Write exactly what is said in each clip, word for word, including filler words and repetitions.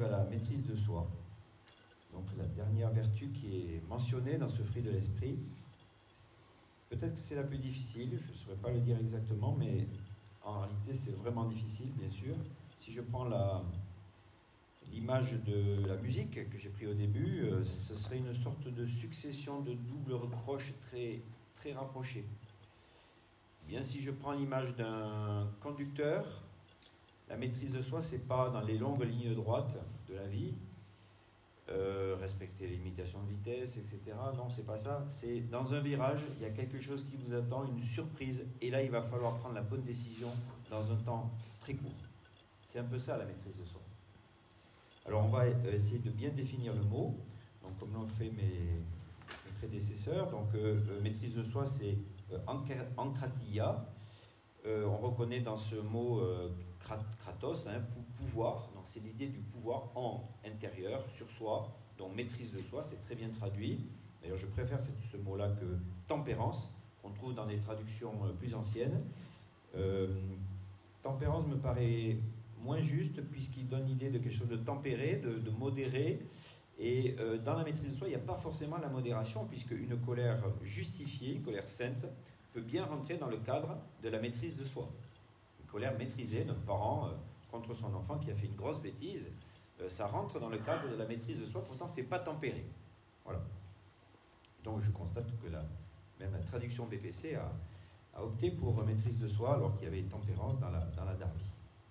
à la maîtrise de soi. Donc la dernière vertu qui est mentionnée dans ce fruit de l'esprit. Peut-être que c'est la plus difficile, je ne saurais pas le dire exactement, mais en réalité c'est vraiment difficile, bien sûr. Si je prends la, l'image de la musique que j'ai pris au début, euh, ce serait une sorte de succession de doubles croches très, très rapprochées. Bien, si je prends l'image d'un conducteur, la maîtrise de soi, c'est pas dans les longues lignes droites de la vie, euh, respecter les limitations de vitesse, et cetera. Non, c'est pas ça. C'est dans un virage, il y a quelque chose qui vous attend, une surprise, et là, il va falloir prendre la bonne décision dans un temps très court. C'est un peu ça, la maîtrise de soi. Alors, on va essayer de bien définir le mot. Donc, comme l'ont fait mes, mes prédécesseurs, donc euh, euh, maîtrise de soi, c'est euh, ankratia. Euh, on reconnaît dans ce mot euh, kratos, hein, pouvoir. Donc, c'est l'idée du pouvoir en intérieur, sur soi. Donc, maîtrise de soi, c'est très bien traduit. D'ailleurs, je préfère ce mot-là que tempérance, qu'on trouve dans des traductions plus anciennes. Euh, tempérance me paraît moins juste, puisqu'il donne l'idée de quelque chose de tempéré, de, de modéré. Et euh, dans la maîtrise de soi, il n'y a pas forcément la modération, puisque une colère justifiée, une colère sainte, peut bien rentrer dans le cadre de la maîtrise de soi. Une colère maîtrisée d'un parent euh, contre son enfant qui a fait une grosse bêtise, euh, ça rentre dans le cadre de la maîtrise de soi, pourtant c'est pas tempéré. Voilà. Donc je constate que la, même la traduction B P C a, a opté pour maîtrise de soi, alors qu'il y avait tempérance dans la, dans la Darby.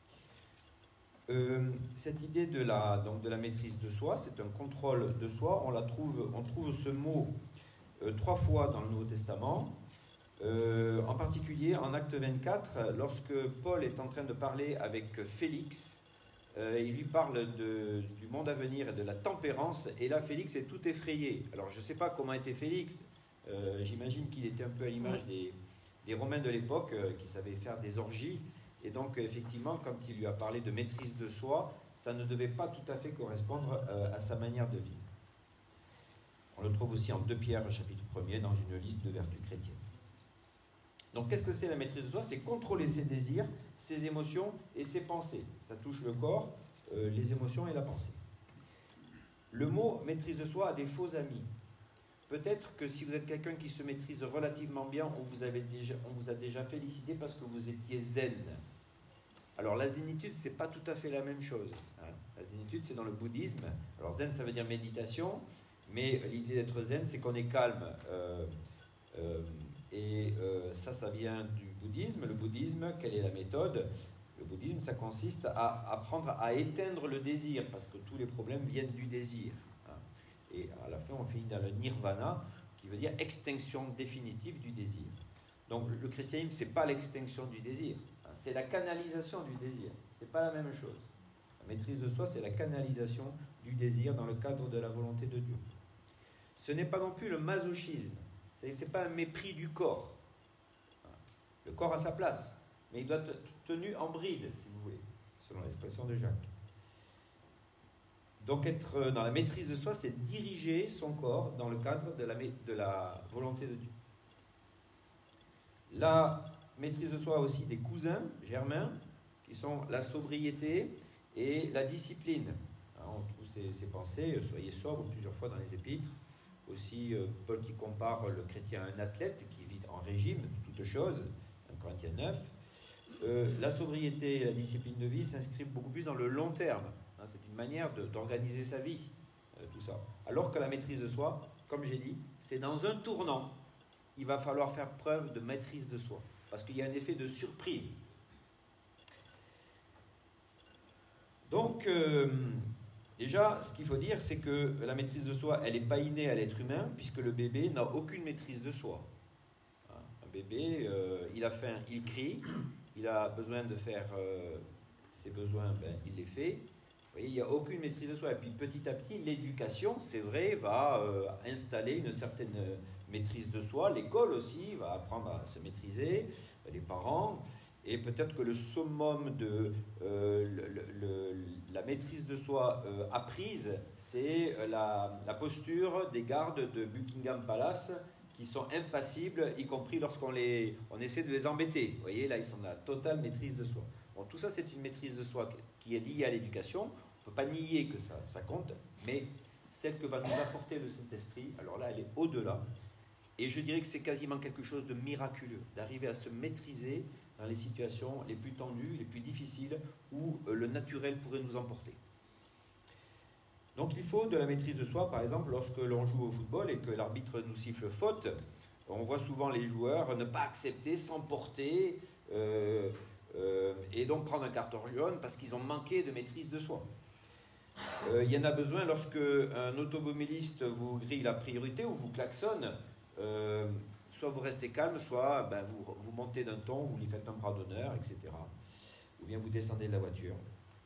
Euh, cette idée de la, donc de la maîtrise de soi, c'est un contrôle de soi. On, la trouve, on trouve ce mot euh, trois fois dans le Nouveau Testament, euh, en particulier en Acte vingt-quatre, lorsque Paul est en train de parler avec Félix, euh, il lui parle de, du monde à venir et de la tempérance, et là Félix est tout effrayé. Alors je ne sais pas comment était Félix, euh, j'imagine qu'il était un peu à l'image des, des Romains de l'époque, euh, qui savaient faire des orgies. Et donc, effectivement, quand il lui a parlé de maîtrise de soi, ça ne devait pas tout à fait correspondre euh, à sa manière de vivre. On le trouve aussi en deux Pierre, chapitre premier, dans une liste de vertus chrétiennes. Donc, qu'est-ce que c'est la maîtrise de soi? C'est contrôler ses désirs, ses émotions et ses pensées. Ça touche le corps, euh, les émotions et la pensée. Le mot maîtrise de soi a des faux amis. Peut-être que si vous êtes quelqu'un qui se maîtrise relativement bien, on vous, avait déjà, on vous a déjà félicité parce que vous étiez zen. Alors la zénitude, c'est pas tout à fait la même chose. Hein. La zénitude, c'est dans le bouddhisme. Alors zen, ça veut dire méditation, mais l'idée d'être zen, c'est qu'on est calme. Euh, euh, et euh, ça, ça vient du bouddhisme. Le bouddhisme, quelle est la méthode? Le bouddhisme, ça consiste à apprendre à éteindre le désir, parce que tous les problèmes viennent du désir. Hein. Et à la fin, on finit dans le nirvana, qui veut dire extinction définitive du désir. Donc le christianisme, c'est pas l'extinction du désir. C'est la canalisation du désir. C'est pas la même chose. La maîtrise de soi, c'est la canalisation du désir dans le cadre de la volonté de Dieu. Ce n'est pas non plus le masochisme. Ce n'est pas un mépris du corps. Le corps a sa place, mais il doit être tenu en bride, si vous voulez, selon l'expression de Jacques. Donc être dans la maîtrise de soi, c'est diriger son corps dans le cadre de la, de la volonté de Dieu. La maîtrise de soi a aussi des cousins germains, qui sont la sobriété et la discipline. On trouve ces, ces pensées, soyez sobre plusieurs fois dans les épîtres. Aussi, euh, Paul qui compare le chrétien à un athlète qui vit en régime de toutes choses, un Corinthiens neuf. Euh, la sobriété et la discipline de vie s'inscrivent beaucoup plus dans le long terme. Hein, c'est une manière de, d'organiser sa vie, euh, tout ça. Alors que la maîtrise de soi, comme j'ai dit, c'est dans un tournant. Il va falloir faire preuve de maîtrise de soi, parce qu'il y a un effet de surprise. Donc, euh, déjà, ce qu'il faut dire, c'est que la maîtrise de soi, elle n'est pas innée à l'être humain, puisque le bébé n'a aucune maîtrise de soi. Un bébé, euh, il a faim, il crie, il a besoin de faire euh, ses besoins, ben, il les fait. Vous voyez, il n'y a aucune maîtrise de soi. Et puis, petit à petit, l'éducation, c'est vrai, va euh, installer une certaine maîtrise de soi. L'école aussi va apprendre à se maîtriser, les parents. Et peut-être que le summum de euh, le, le, la maîtrise de soi euh, apprise, c'est la, la posture des gardes de Buckingham Palace qui sont impassibles, y compris lorsqu'on les, on essaie de les embêter. Vous voyez, là, ils sont dans la totale maîtrise de soi. Bon, tout ça, c'est une maîtrise de soi qui est liée à l'éducation. ne peut pas nier que ça, ça compte, mais celle que va nous apporter le Saint-Esprit, alors là, elle est au-delà. Et je dirais que c'est quasiment quelque chose de miraculeux, d'arriver à se maîtriser dans les situations les plus tendues, les plus difficiles, où le naturel pourrait nous emporter. Donc il faut de la maîtrise de soi, par exemple, lorsque l'on joue au football et que l'arbitre nous siffle faute, on voit souvent les joueurs ne pas accepter, s'emporter, euh, euh, et donc prendre un carton jaune parce qu'ils ont manqué de maîtrise de soi. Euh, il y en a besoin lorsque un automobiliste vous grille la priorité ou vous klaxonne, euh, soit vous restez calme, soit ben, vous, vous montez d'un ton, vous lui faites un bras d'honneur, et cetera. Ou bien vous descendez de la voiture.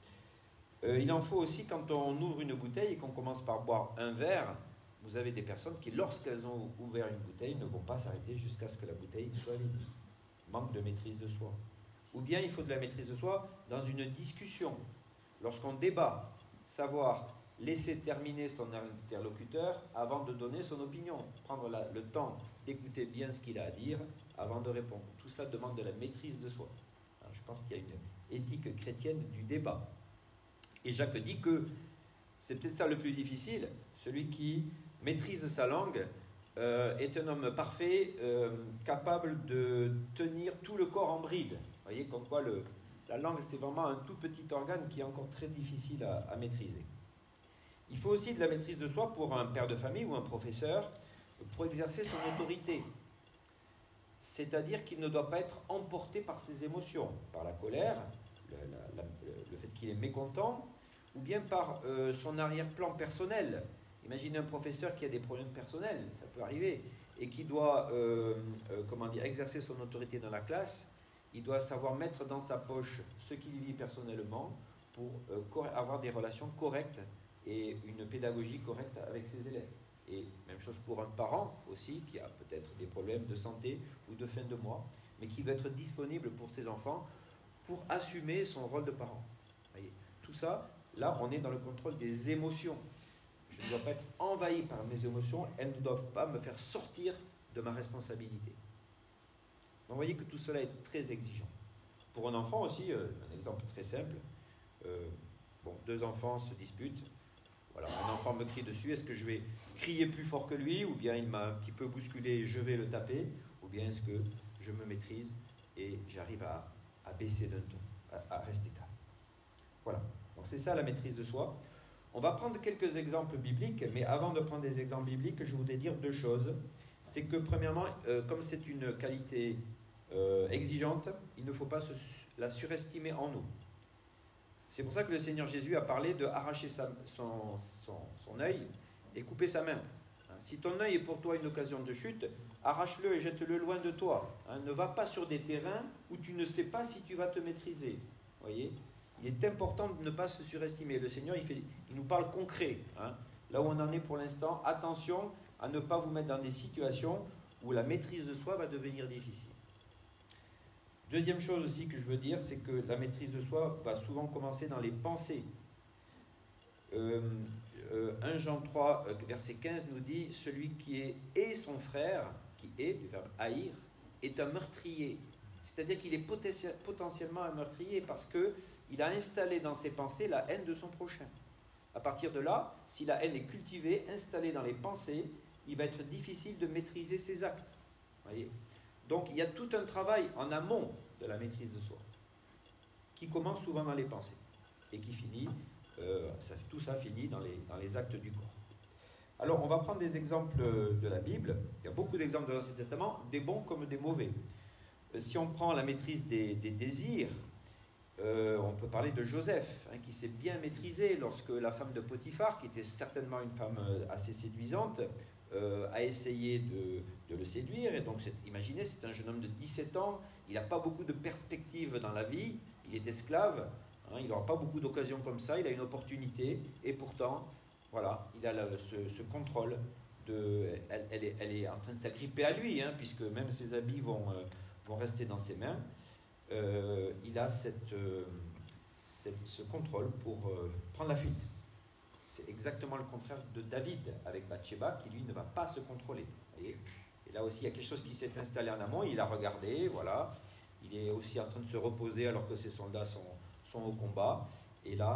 Euh, il en faut aussi quand on ouvre une bouteille et qu'on commence par boire un verre. Vous avez des personnes qui, lorsqu'elles ont ouvert une bouteille, ne vont pas s'arrêter jusqu'à ce que la bouteille soit vide. Manque de maîtrise de soi. Ou bien il faut de la maîtrise de soi dans une discussion. Lorsqu'on débat, savoir laisser terminer son interlocuteur avant de donner son opinion. Prendre la, le temps d'écouter bien ce qu'il a à dire avant de répondre. Tout ça demande de la maîtrise de soi. Alors, je pense qu'il y a une éthique chrétienne du débat. Et Jacques dit que c'est peut-être ça le plus difficile. Celui qui maîtrise sa langue euh, est un homme parfait, euh, capable de tenir tout le corps en bride. Vous voyez, comme quoi le, la langue, c'est vraiment un tout petit organe qui est encore très difficile à, à maîtriser. Il faut aussi de la maîtrise de soi pour un père de famille ou un professeur pour exercer son autorité. C'est-à-dire qu'il ne doit pas être emporté par ses émotions, par la colère, le, la, la, le fait qu'il est mécontent, ou bien par euh, son arrière-plan personnel. Imaginez un professeur qui a des problèmes personnels, ça peut arriver, et qui doit euh, euh, comment dire, exercer son autorité dans la classe. Il doit savoir mettre dans sa poche ce qu'il vit personnellement pour euh, avoir des relations correctes et une pédagogie correcte avec ses élèves. Et même chose pour un parent aussi, qui a peut-être des problèmes de santé ou de fin de mois, mais qui doit être disponible pour ses enfants pour assumer son rôle de parent. Voyez, tout ça, là, on est dans le contrôle des émotions. Je ne dois pas être envahi par mes émotions, elles ne doivent pas me faire sortir de ma responsabilité. Donc, vous voyez que tout cela est très exigeant. Pour un enfant aussi, euh, un exemple très simple, euh, bon, deux enfants se disputent. Voilà, un enfant me crie dessus, est-ce que je vais crier plus fort que lui, ou bien il m'a un petit peu bousculé, je vais le taper, ou bien est-ce que je me maîtrise et j'arrive à, à baisser d'un ton, à, à rester calme. Voilà, donc c'est ça la maîtrise de soi. On va prendre quelques exemples bibliques, mais avant de prendre des exemples bibliques, je voudrais dire deux choses. C'est que premièrement, euh, comme c'est une qualité euh, exigeante, il ne faut pas se, la surestimer en nous. C'est pour ça que le Seigneur Jésus a parlé de arracher sa, son, son, son œil et couper sa main. Si ton œil est pour toi une occasion de chute, arrache-le et jette-le loin de toi. Hein, ne va pas sur des terrains où tu ne sais pas si tu vas te maîtriser. Voyez, il est important de ne pas se surestimer. Le Seigneur, il, fait, il nous parle concret. Hein. Là où on en est pour l'instant, attention à ne pas vous mettre dans des situations où la maîtrise de soi va devenir difficile. Deuxième chose aussi que je veux dire, c'est que la maîtrise de soi va souvent commencer dans les pensées. Euh, euh, premier Jean trois, verset quinze nous dit « Celui qui est et son frère, qui est, du verbe haïr, est un meurtrier. » C'est-à-dire qu'il est potentiellement un meurtrier parce qu'il a installé dans ses pensées la haine de son prochain. À partir de là, si la haine est cultivée, installée dans les pensées, il va être difficile de maîtriser ses actes. Voyez ? Donc il y a tout un travail en amont de la maîtrise de soi, qui commence souvent dans les pensées, et qui finit, euh, ça, tout ça finit dans les, dans les actes du corps. Alors on va prendre des exemples de la Bible, il y a beaucoup d'exemples de l'Ancien Testament, des bons comme des mauvais. Euh, si on prend la maîtrise des, des désirs, euh, on peut parler de Joseph, hein, qui s'est bien maîtrisé lorsque la femme de Potiphar, qui était certainement une femme assez séduisante, Euh, a essayé de, de le séduire. Et donc, c'est, imaginez, c'est un jeune homme de dix-sept ans, il n'a pas beaucoup de perspectives dans la vie, il est esclave, hein, il n'aura pas beaucoup d'occasions comme ça, il a une opportunité, et pourtant, voilà, il a la, ce, ce contrôle, de, elle, elle, est, elle est en train de s'agripper à lui, hein, puisque même ses habits vont, euh, vont rester dans ses mains. Euh, il a cette, euh, cette, ce contrôle pour euh, prendre la fuite. C'est exactement le contraire de David avec Bathsheba, qui lui ne va pas se contrôler. Voyez, et là aussi, il y a quelque chose qui s'est installé en amont, il a regardé, voilà. Il est aussi en train de se reposer alors que ses soldats sont, sont au combat. Et là,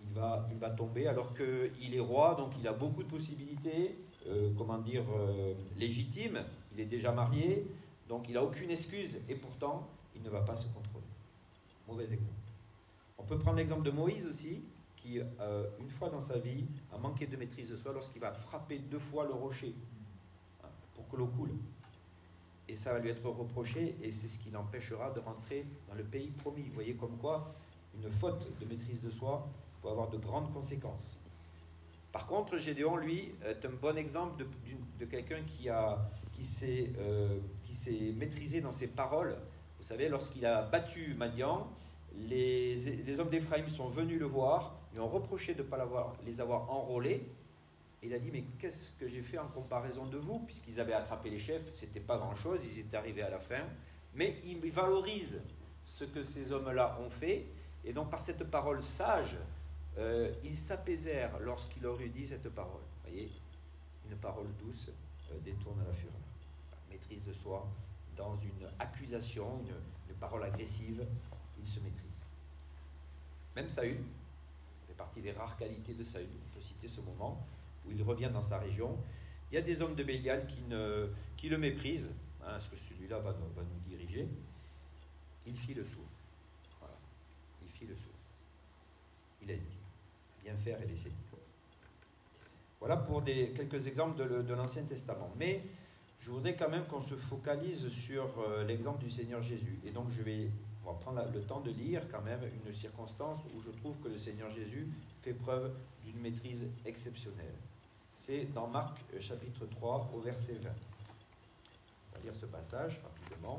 il va, il va tomber alors qu'il est roi, donc il a beaucoup de possibilités, euh, comment dire, euh, légitimes. Il est déjà marié, donc il n'a aucune excuse, et pourtant, il ne va pas se contrôler. Mauvais exemple. On peut prendre l'exemple de Moïse aussi, qui, euh, une fois dans sa vie, a manqué de maîtrise de soi lorsqu'il va frapper deux fois le rocher hein, pour que l'eau coule. Et ça va lui être reproché, et c'est ce qui l'empêchera de rentrer dans le pays promis. Vous voyez comme quoi une faute de maîtrise de soi peut avoir de grandes conséquences. Par contre, Gédéon, lui, est un bon exemple de, de quelqu'un qui, a, qui, s'est, euh, qui s'est maîtrisé dans ses paroles. Vous savez, lorsqu'il a battu Madian, les, les hommes d'Éphraïm sont venus le voir, lui ont reproché de ne pas l'avoir, les avoir enrôlés. Et il a dit, mais qu'est-ce que j'ai fait en comparaison de vous? Puisqu'ils avaient attrapé les chefs, ce n'était pas grand-chose, ils étaient arrivés à la fin. Mais il valorise ce que ces hommes-là ont fait. Et donc, par cette parole sage, euh, ils s'apaisèrent lorsqu'il leur eut dit cette parole. Vous voyez, une parole douce euh, détourne la fureur. Maîtrise de soi, dans une accusation, une, une parole agressive, il se maîtrise. Même Saül, ça fait partie des rares qualités de Saül, on peut citer ce moment où il revient dans sa région. Il y a des hommes de Bélial qui, ne, qui le méprisent, hein, parce que celui-là va, va nous diriger. Il fit le sourd. Voilà. Il fit le sourd. Il laisse dire. Bien faire et laisser dire. Voilà pour des, quelques exemples de, de l'Ancien Testament. Mais je voudrais quand même qu'on se focalise sur euh, l'exemple du Seigneur Jésus. Et donc je vais, on va prendre la, le temps de lire quand même une circonstance où je trouve que le Seigneur Jésus fait preuve d'une maîtrise exceptionnelle. C'est dans Marc chapitre trois au verset vingt. On va lire ce passage rapidement.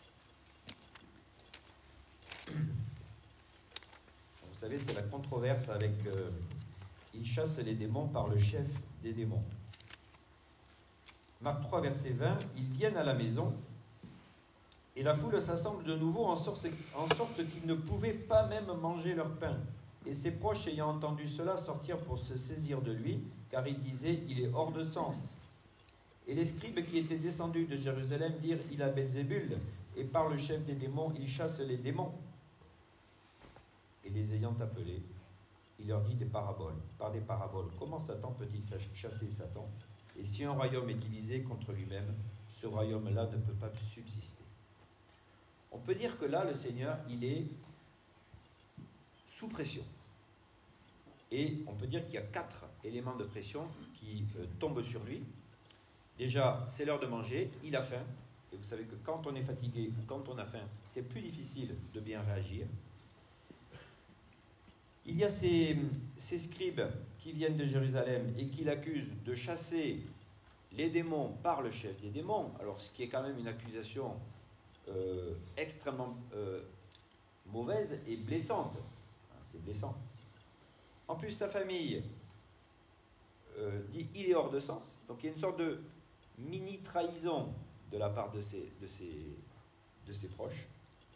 Vous savez, c'est la controverse avec... Euh, il chasse les démons par le chef des démons. Marc trois, verset vingt. Ils viennent à la maison et la foule s'assemble de nouveau en sorte, en sorte qu'ils ne pouvaient pas même manger leur pain. Et ses proches, ayant entendu cela, sortirent pour se saisir de lui, car ils disaient, il est hors de sens. Et les scribes qui étaient descendus de Jérusalem dirent, il a Belzébul, et par le chef des démons, il chasse les démons. Et les ayant appelés, il leur dit des paraboles, par des paraboles. Comment Satan peut-il chasser Satan? Et si un royaume est divisé contre lui-même, ce royaume-là ne peut pas subsister. On peut dire que là, le Seigneur, il est sous pression. Et on peut dire qu'il y a quatre éléments de pression qui euh, tombent sur lui. Déjà, c'est l'heure de manger, il a faim. Et vous savez que quand on est fatigué ou quand on a faim, c'est plus difficile de bien réagir. Il y a ces, ces scribes qui viennent de Jérusalem et qui l'accusent de chasser les démons par le chef des démons. Alors, ce qui est quand même une accusation euh, extrêmement euh, mauvaise et blessante. C'est blessant. En plus, sa famille euh, dit il est hors de sens. Donc, il y a une sorte de mini-trahison de la part de ses, de ses, de ses proches.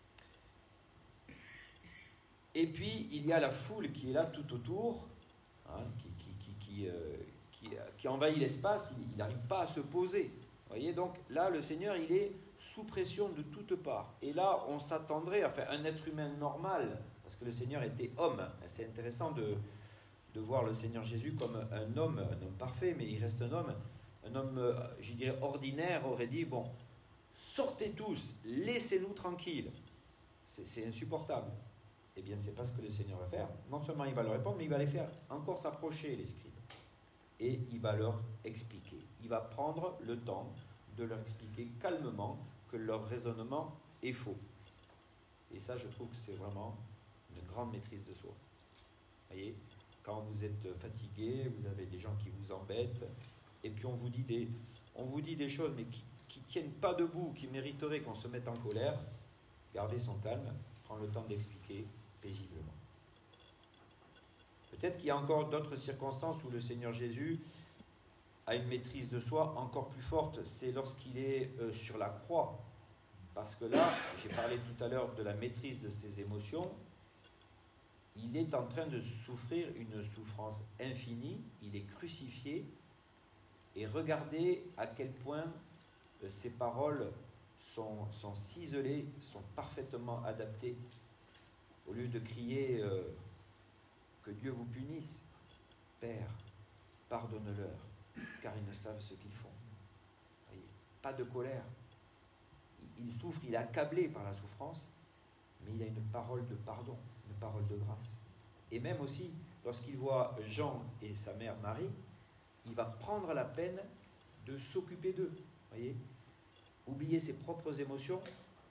Et puis, il y a la foule qui est là tout autour, hein, qui, qui, qui, qui, euh, qui, qui envahit l'espace, il n'arrive pas à se poser. Vous voyez, donc là, le Seigneur, il est sous pression de toutes parts. Et là, on s'attendrait, enfin, un être humain normal, parce que le Seigneur était homme. C'est intéressant de, de voir le Seigneur Jésus comme un homme, un homme parfait, mais il reste un homme. Un homme, je dirais, ordinaire, aurait dit, bon, sortez tous, laissez-nous tranquilles. C'est, c'est insupportable. Eh bien, c'est pas ce que le Seigneur va faire. Non seulement il va leur répondre, mais il va les faire encore s'approcher, les scribes. Et il va leur expliquer. Il va prendre le temps de leur expliquer calmement que leur raisonnement est faux. Et ça, je trouve que c'est vraiment une grande maîtrise de soi. Vous voyez, quand vous êtes fatigué, vous avez des gens qui vous embêtent, et puis on vous dit des, on vous dit des choses, mais qui ne tiennent pas debout, qui mériteraient qu'on se mette en colère. Gardez son calme, prendre le temps d'expliquer paisiblement. Peut-être qu'il y a encore d'autres circonstances où le Seigneur Jésus a une maîtrise de soi encore plus forte, c'est lorsqu'il est euh, sur la croix. Parce que là, j'ai parlé tout à l'heure de la maîtrise de ses émotions, il est en train de souffrir une souffrance infinie, il est crucifié, et regardez à quel point euh, ses paroles sont, sont ciselées, sont parfaitement adaptées. Au lieu de crier euh, que Dieu vous punisse. Père, pardonne-leur, car ils ne savent ce qu'ils font. Voyez, pas de colère. Il souffre, il est accablé par la souffrance, mais il a une parole de pardon, une parole de grâce. Et même aussi, lorsqu'il voit Jean et sa mère Marie, il va prendre la peine de s'occuper d'eux. Voyez, oublier ses propres émotions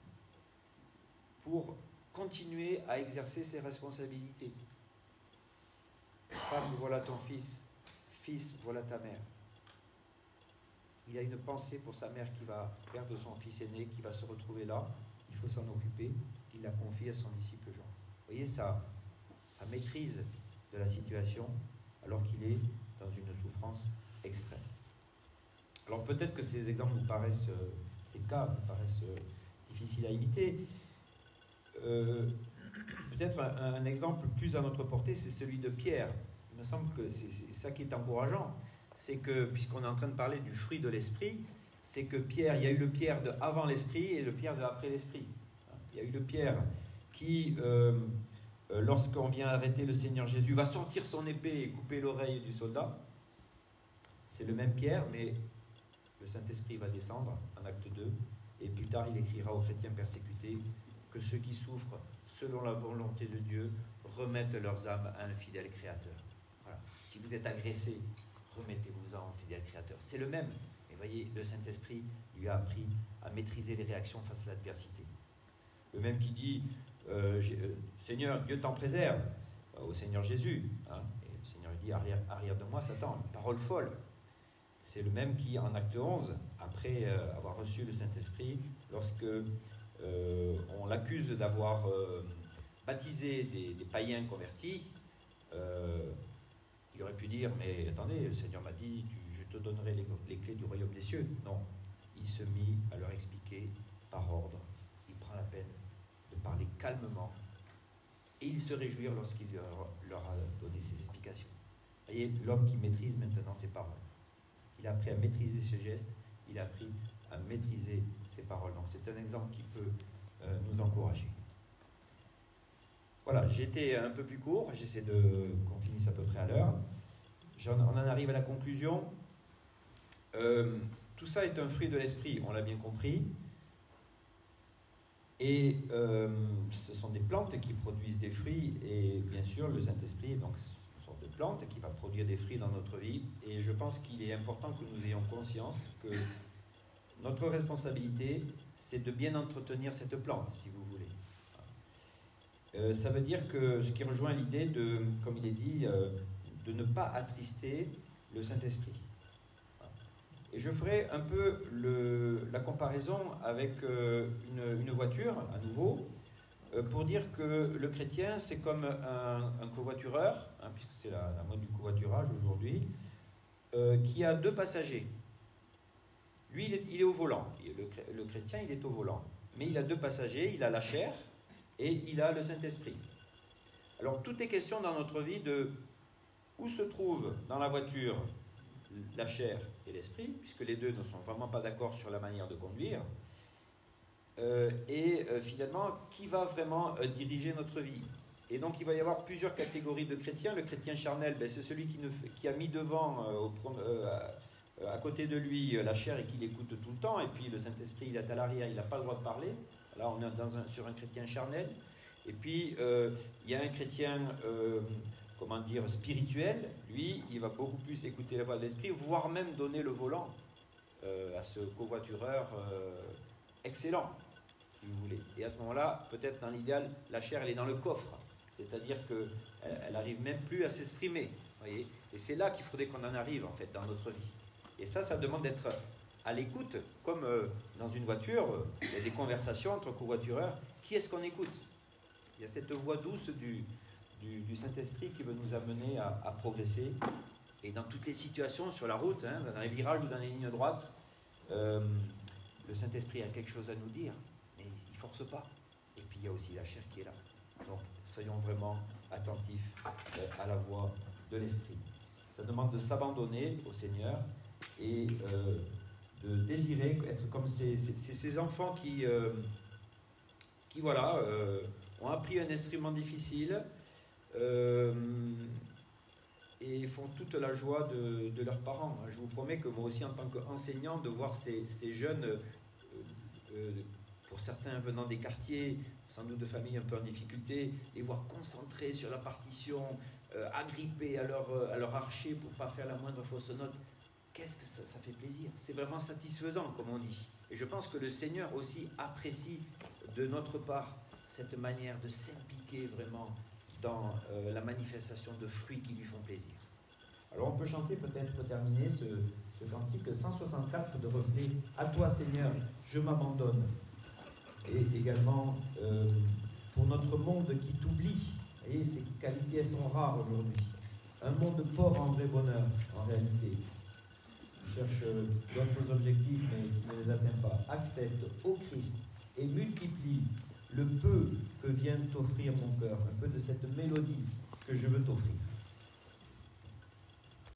pour continuer à exercer ses responsabilités. Femme, voilà ton fils. Fils, voilà ta mère. Il a une pensée pour sa mère qui va perdre son fils aîné, qui va se retrouver là. Il faut s'en occuper. Il l'a confié à son disciple Jean. Vous voyez, sa, sa maîtrise de la situation, alors qu'il est dans une souffrance extrême. Alors peut-être que ces exemples nous paraissent, ces cas nous paraissent difficiles à imiter. Euh, peut-être un, un exemple plus à notre portée, c'est celui de Pierre. Il me semble que c'est, c'est ça qui est encourageant. C'est que, puisqu'on est en train de parler du fruit de l'esprit, c'est que Pierre, il y a eu le Pierre de avant l'esprit et le Pierre de après l'esprit. Il y a eu le Pierre qui, euh, lorsqu'on vient arrêter le Seigneur Jésus, va sortir son épée et couper l'oreille du soldat. C'est le même Pierre, mais le Saint-Esprit va descendre en acte deux, et plus tard il écrira aux chrétiens persécutés que ceux qui souffrent selon la volonté de Dieu remettent leurs âmes à un fidèle Créateur. Voilà. Si vous êtes agressé, remettez-vous-en au fidèle Créateur. C'est le même. Et voyez, le Saint-Esprit lui a appris à maîtriser les réactions face à l'adversité. Le même qui dit euh, euh, Seigneur, Dieu t'en préserve, euh, au Seigneur Jésus. Hein, et le Seigneur lui dit arrière, arrière de moi, Satan. Une parole folle. C'est le même qui, en acte onze, après euh, avoir reçu le Saint-Esprit, lorsque euh, on l'accuse d'avoir euh, baptisé des, des païens convertis, euh, il aurait pu dire, mais attendez, le Seigneur m'a dit, tu, je te donnerai les, les clés du royaume des cieux. Non, il se mit à leur expliquer par ordre. Il prend la peine de parler calmement et ils se réjouirent lorsqu'il leur, leur a donné ses explications. Vous voyez, l'homme qui maîtrise maintenant ses paroles. Il a appris à maîtriser ses gestes, il a appris à maîtriser ses paroles. Donc c'est un exemple qui peut euh, nous encourager. Voilà, j'étais un peu plus court, j'essaie de qu'on finisse à peu près à l'heure. J'en, on en arrive à la conclusion. Euh, tout ça est un fruit de l'esprit, on l'a bien compris. Et euh, ce sont des plantes qui produisent des fruits, et bien sûr le Saint-Esprit, donc une sorte de plante qui va produire des fruits dans notre vie. Et je pense qu'il est important que nous ayons conscience que notre responsabilité, c'est de bien entretenir cette plante, si vous voulez. Euh, ça veut dire que ce qui rejoint l'idée de, comme il est dit, euh, de ne pas attrister le Saint-Esprit. Et je ferai un peu le, la comparaison avec euh, une, une voiture, à nouveau, euh, pour dire que le chrétien, c'est comme un, un covoitureur, hein, puisque c'est la, la mode du covoiturage aujourd'hui, euh, qui a deux passagers. Lui, il est, il est au volant. Le, le chrétien, il est au volant. Mais il a deux passagers, il a la chair et il a le Saint-Esprit. Alors, tout est question dans notre vie de où se trouve dans la voiture la chair et l'esprit, puisque les deux ne sont vraiment pas d'accord sur la manière de conduire, euh, et euh, finalement, qui va vraiment euh, diriger notre vie. Et donc, il va y avoir plusieurs catégories de chrétiens. Le chrétien charnel, ben, c'est celui qui, ne fait, qui a mis devant, euh, au, euh, à, à côté de lui, euh, la chair et qui l'écoute tout le temps, et puis le Saint-Esprit, il est à l'arrière, il n'a pas le droit de parler. Là, on est dans un, sur un chrétien charnel. Et puis, euh, il y a un chrétien... Euh, comment dire, spirituel, lui, il va beaucoup plus écouter la voix de l'esprit, voire même donner le volant euh, à ce covoitureur euh, excellent, si vous voulez. Et à ce moment-là, peut-être dans l'idéal, la chair, elle est dans le coffre, c'est-à-dire qu'elle n'arrive même plus à s'exprimer, voyez. Et c'est là qu'il faudrait qu'on en arrive, en fait, dans notre vie. Et ça, ça demande d'être à l'écoute, comme euh, dans une voiture, euh, il y a des conversations entre covoitureurs. Qui est-ce qu'on écoute? Il y a cette voix douce du... Du, du Saint-Esprit qui veut nous amener à, à progresser. Et dans toutes les situations sur la route, hein, dans les virages ou dans les lignes droites, euh, le Saint-Esprit a quelque chose à nous dire, mais il ne force pas. Et puis il y a aussi la chair qui est là. Donc soyons vraiment attentifs euh, à la voix de l'Esprit. Ça demande de s'abandonner au Seigneur et euh, de désirer être comme ces, ces, ces enfants qui, euh, qui voilà, euh, ont appris un instrument difficile. euh, et font toute la joie de, de leurs parents. Je vous promets que moi aussi, en tant qu'enseignant, de voir ces, ces jeunes, euh, euh, pour certains venant des quartiers, sans doute de familles un peu en difficulté, les voir concentrés sur la partition, euh, agrippés à leur, à leur archer pour ne pas faire la moindre fausse note. Qu'est-ce que ça, ça fait plaisir. C'est vraiment satisfaisant, comme on dit. Et je pense que le Seigneur aussi apprécie de notre part cette manière de s'impliquer vraiment dans euh, la manifestation de fruits qui lui font plaisir. Alors on peut chanter peut-être pour terminer ce, ce cantique cent soixante-quatre de reflet « À toi Seigneur, je m'abandonne ». Et également euh, pour notre monde qui t'oublie. Vous voyez, ces qualités elles sont rares aujourd'hui. Un monde pauvre en vrai bonheur, en réalité. Cherche d'autres objectifs mais qui ne les atteint pas. Accepte, ô Christ, et multiplie le peu que vient t'offrir mon cœur, un peu de cette mélodie que je veux t'offrir.